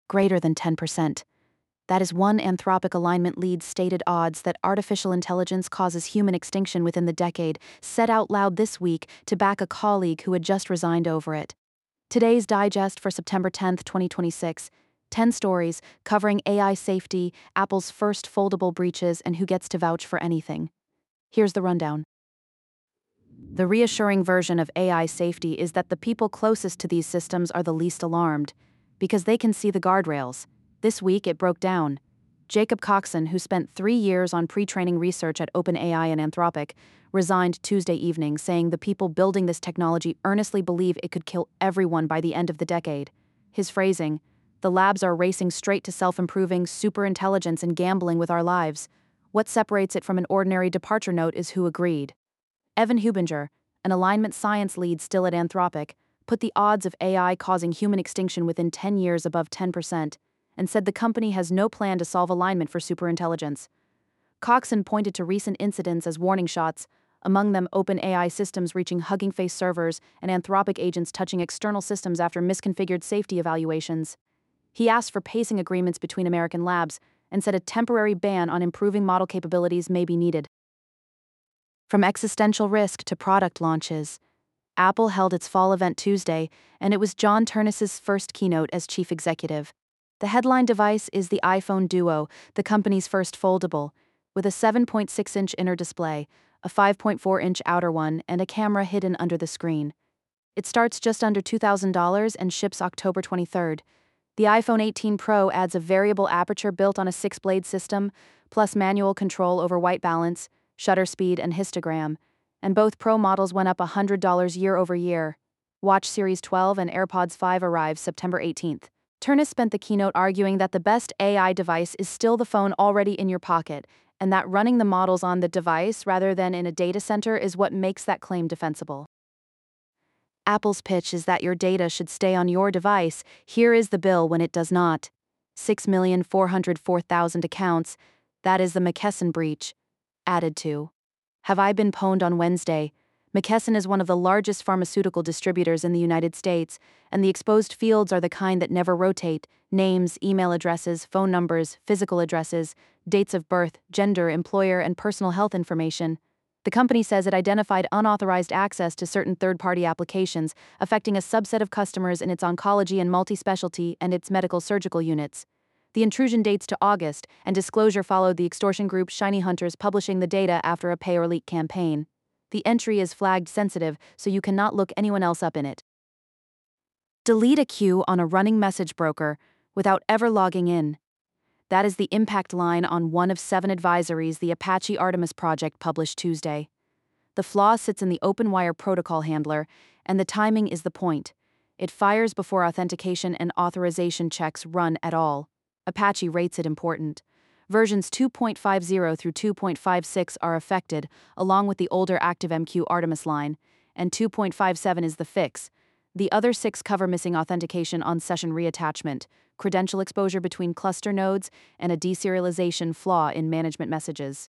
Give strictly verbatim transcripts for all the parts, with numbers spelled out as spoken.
greater than ten percent. That is one Anthropic alignment lead's stated odds that artificial intelligence causes human extinction within the decade, said out loud this week to back a colleague who had just resigned over it. Today's digest for September tenth, twenty twenty-six. ten stories covering A I safety, Apple's first foldable breaches, and who gets to vouch for anything. Here's the rundown. The reassuring version of A I safety is that the people closest to these systems are the least alarmed, because they can see the guardrails. This week it broke down. Jacob Coxon, who spent three years on pre-training research at OpenAI and Anthropic, resigned Tuesday evening, saying the people building this technology earnestly believe it could kill everyone by the end of the decade. His phrasing, "The labs are racing straight to self-improving superintelligence and gambling with our lives. What separates it from an ordinary departure note is who agreed." Evan Hubinger, an alignment science lead still at Anthropic, put the odds of A I causing human extinction within ten years above ten percent, and said the company has no plan to solve alignment for superintelligence. Coxon pointed to recent incidents as warning shots, among them OpenAI systems reaching Hugging Face servers and Anthropic agents touching external systems after misconfigured safety evaluations. He asked for pacing agreements between American labs and said a temporary ban on improving model capabilities may be needed. From existential risk to product launches, Apple held its fall event Tuesday, and it was John Ternus's first keynote as chief executive. The headline device is the iPhone Duo, the company's first foldable, with a seven point six inch inner display, a five point four inch outer one, and a camera hidden under the screen. It starts just under two thousand dollars and ships October twenty-third. The iPhone eighteen Pro adds a variable aperture built on a six-blade system, plus manual control over white balance, shutter speed, and histogram, and both Pro models went up one hundred dollars year over year. Watch Series twelve and AirPods five arrives September eighteenth. Ternus spent the keynote arguing that the best A I device is still the phone already in your pocket, and that running the models on the device rather than in a data center is what makes that claim defensible. Apple's pitch is that your data should stay on your device. Here is the bill when it does not. six million four hundred four thousand accounts, that is the McKesson breach. Added to. Have I been pwned on Wednesday? McKesson is one of the largest pharmaceutical distributors in the United States, and the exposed fields are the kind that never rotate: names, email addresses, phone numbers, physical addresses, dates of birth, gender, employer, and personal health information. The company says it identified unauthorized access to certain third-party applications, affecting a subset of customers in its oncology and multi-specialty and its medical surgical units. The intrusion dates to August, and disclosure followed the extortion group Shiny Hunters publishing the data after a pay or leak campaign. The entry is flagged sensitive, so you cannot look anyone else up in it. Delete a queue on a running message broker without ever logging in. That is the impact line on one of seven advisories the Apache Artemis project published Tuesday. The flaw sits in the OpenWire protocol handler, and the timing is the point. It fires before authentication and authorization checks run at all. Apache rates it important. Versions two point five zero through two point five six are affected, along with the older ActiveMQ Artemis line, and two point five seven is the fix. The other six cover missing authentication on session reattachment, credential exposure between cluster nodes, and a deserialization flaw in management messages.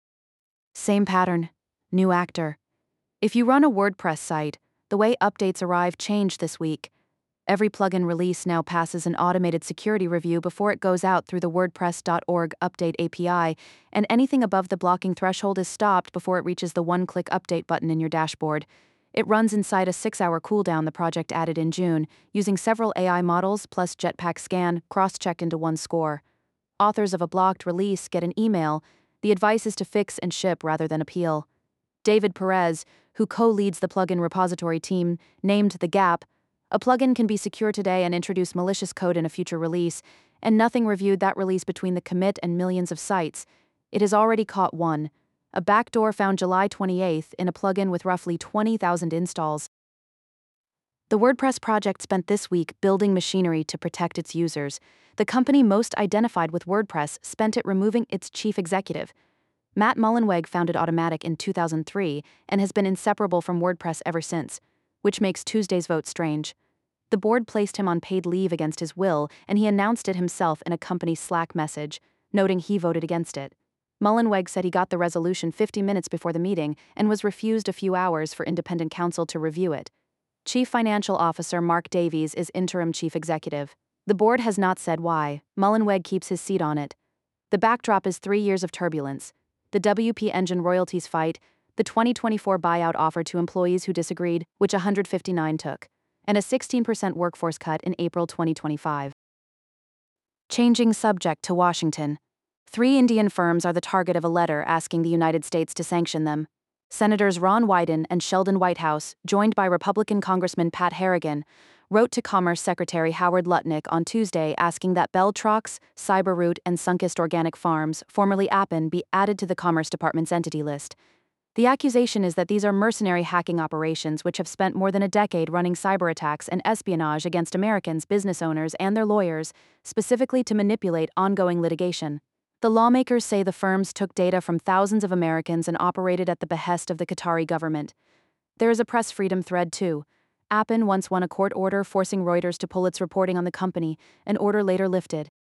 Same pattern. New actor. If you run a WordPress site, the way updates arrive changed this week. Every plugin release now passes an automated security review before it goes out through the WordPress dot org update A P I, and anything above the blocking threshold is stopped before it reaches the one-click update button in your dashboard. It runs inside a six-hour cooldown the project added in June, using several A I models plus Jetpack Scan cross-checked into one score. Authors of a blocked release get an email. The advice is to fix and ship rather than appeal. David Perez, who co-leads the plugin repository team, named The Gap. A plugin can be secure today and introduce malicious code in a future release, and nothing reviewed that release between the commit and millions of sites. It has already caught one. A backdoor found July twenty-eighth in a plugin with roughly twenty thousand installs. The WordPress project spent this week building machinery to protect its users. The company most identified with WordPress spent it removing its chief executive. Matt Mullenweg founded Automattic in two thousand three and has been inseparable from WordPress ever since, which makes Tuesday's vote strange. The board placed him on paid leave against his will, and he announced it himself in a company Slack message, noting he voted against it. Mullenweg said he got the resolution fifty minutes before the meeting and was refused a few hours for independent counsel to review it. Chief Financial Officer Mark Davies is interim chief executive. The board has not said why. Mullenweg keeps his seat on it. The backdrop is three years of turbulence. The W P Engine royalties fight, the twenty twenty-four buyout offer to employees who disagreed, which one hundred fifty-nine took, and a sixteen percent workforce cut in April twenty twenty-five. Changing subject to Washington. Three Indian firms are the target of a letter asking the United States to sanction them. Senators Ron Wyden and Sheldon Whitehouse, joined by Republican Congressman Pat Harrigan, wrote to Commerce Secretary Howard Lutnick on Tuesday asking that Beltrox, Cyberroot, and Sunkist Organic Farms, formerly Appen, be added to the Commerce Department's entity list. The accusation is that these are mercenary hacking operations which have spent more than a decade running cyber attacks and espionage against Americans, business owners, and their lawyers, specifically to manipulate ongoing litigation. The lawmakers say the firms took data from thousands of Americans and operated at the behest of the Qatari government. There is a press freedom thread, too. Appen once won a court order forcing Reuters to pull its reporting on the company, an order later lifted.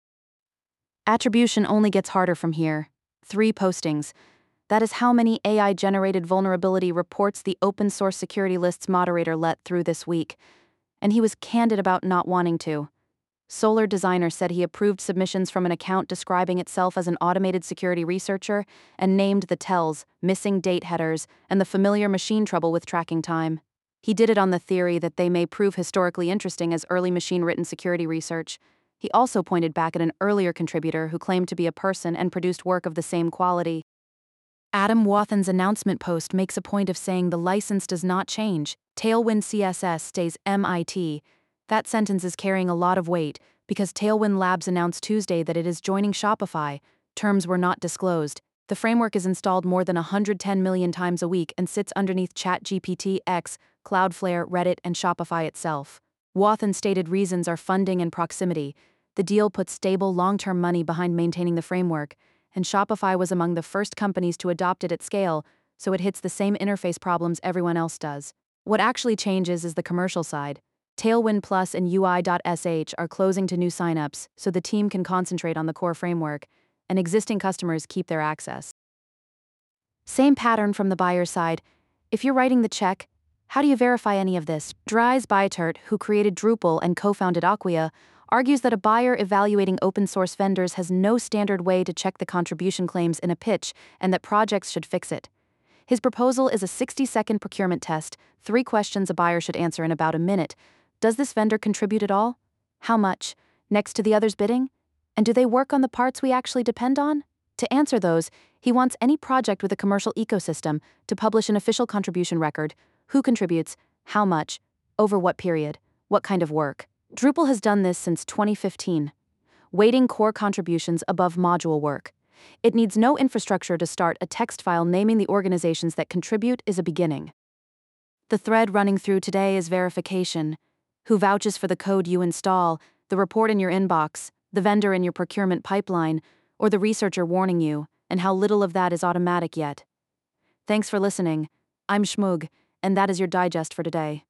Attribution only gets harder from here. Three postings. That is how many A I-generated vulnerability reports the open source security list's moderator let through this week. And he was candid about not wanting to. Solar Designer said he approved submissions from an account describing itself as an automated security researcher and named the tells, missing date headers, and the familiar machine trouble with tracking time. He did it on the theory that they may prove historically interesting as early machine-written security research. He also pointed back at an earlier contributor who claimed to be a person and produced work of the same quality. Adam Wathan's announcement post makes a point of saying the license does not change. Tailwind C S S stays M I T. That sentence is carrying a lot of weight because Tailwind Labs announced Tuesday that it is joining Shopify. Terms were not disclosed. The framework is installed more than one hundred ten million times a week and sits underneath ChatGPT, X, Cloudflare, Reddit, and Shopify itself. Wathan stated reasons are funding and proximity. The deal puts stable, long-term money behind maintaining the framework, and Shopify was among the first companies to adopt it at scale, so it hits the same interface problems everyone else does. What actually changes is the commercial side. Tailwind Plus and U I dot S H are closing to new signups, so the team can concentrate on the core framework, and existing customers keep their access. Same pattern from the buyer side. If you're writing the check, how do you verify any of this? Dries Buytert, who created Drupal and co-founded Acquia, argues that a buyer evaluating open-source vendors has no standard way to check the contribution claims in a pitch and that projects should fix it. His proposal is a sixty-second procurement test, three questions a buyer should answer in about a minute. Does this vendor contribute at all? How much? Next to the other's bidding? And do they work on the parts we actually depend on? To answer those, he wants any project with a commercial ecosystem to publish an official contribution record. Who contributes? How much? Over what period? What kind of work? Drupal has done this since twenty fifteen, weighting core contributions above module work. It needs no infrastructure to start. A text file naming the organizations that contribute is a beginning. The thread running through today is verification. Who vouches for the code you install, the report in your inbox, the vendor in your procurement pipeline, or the researcher warning you, and how little of that is automatic yet. Thanks for listening. I'm Shmoog, and that is your digest for today.